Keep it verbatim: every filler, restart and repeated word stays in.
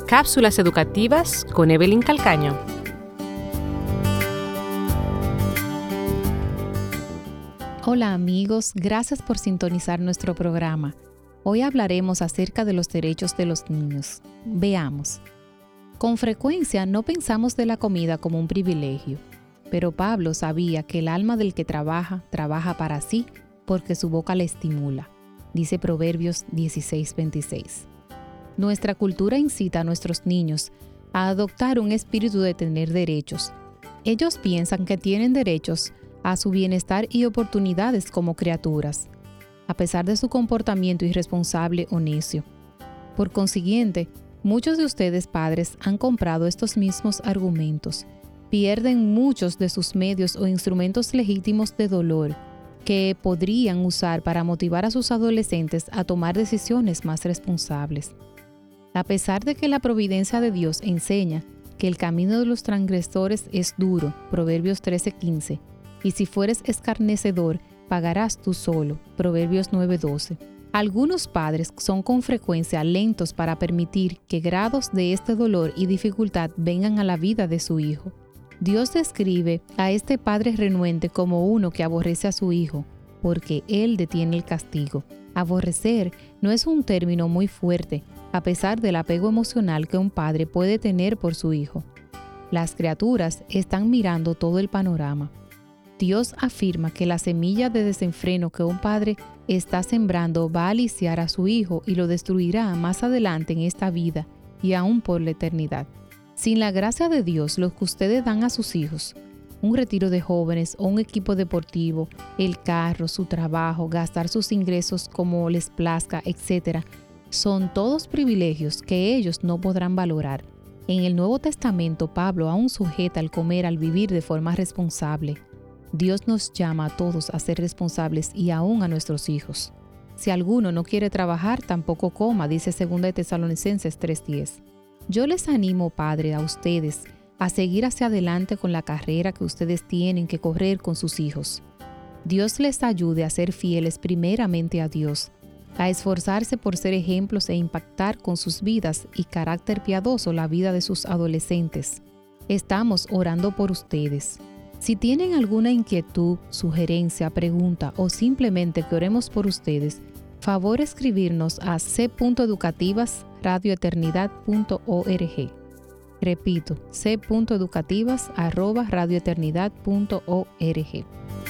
Cápsulas educativas con Evelyn Calcaño. Hola amigos, gracias por sintonizar nuestro programa. Hoy hablaremos acerca de los derechos de los niños. Veamos. Con frecuencia no pensamos de la comida como un privilegio, pero Pablo sabía que el alma del que trabaja, trabaja para sí, porque su boca le estimula, dice Proverbios dieciséis veintiséis. Nuestra cultura incita a nuestros niños a adoptar un espíritu de tener derechos. Ellos piensan que tienen derechos a su bienestar y oportunidades como criaturas, a pesar de su comportamiento irresponsable o necio. Por consiguiente, muchos de ustedes padres han comprado estos mismos argumentos, pierden muchos de sus medios o instrumentos legítimos de dolor que podrían usar para motivar a sus adolescentes a tomar decisiones más responsables. A pesar de que la providencia de Dios enseña que el camino de los transgresores es duro, Proverbios trece quince, y si fueres escarnecedor, pagarás tú solo, Proverbios nueve doce. Algunos padres son con frecuencia lentos para permitir que grados de este dolor y dificultad vengan a la vida de su hijo. Dios describe a este padre renuente como uno que aborrece a su hijo, porque él detiene el castigo. Aborrecer no es un término muy fuerte, a pesar del apego emocional que un padre puede tener por su hijo. Las criaturas están mirando todo el panorama. Dios afirma que la semilla de desenfreno que un padre está sembrando va a aliciar a su hijo y lo destruirá más adelante en esta vida y aún por la eternidad. Sin la gracia de Dios, lo que ustedes dan a sus hijos, un retiro de jóvenes o un equipo deportivo, el carro, su trabajo, gastar sus ingresos como les plazca, etcétera, son todos privilegios que ellos no podrán valorar. En el Nuevo Testamento, Pablo aún sujeta al comer, al vivir de forma responsable. Dios nos llama a todos a ser responsables y aún a nuestros hijos. Si alguno no quiere trabajar, tampoco coma, dice segunda de Tesalonicenses tres diez. Yo les animo, Padre, a ustedes a seguir hacia adelante con la carrera que ustedes tienen que correr con sus hijos. Dios les ayude a ser fieles primeramente a Dios, a esforzarse por ser ejemplos e impactar con sus vidas y carácter piadoso la vida de sus adolescentes. Estamos orando por ustedes. Si tienen alguna inquietud, sugerencia, pregunta o simplemente que oremos por ustedes, favor escribirnos a c punto educativas radio eternidad punto org. Repito, c punto educativas arroba radio eternidad punto org.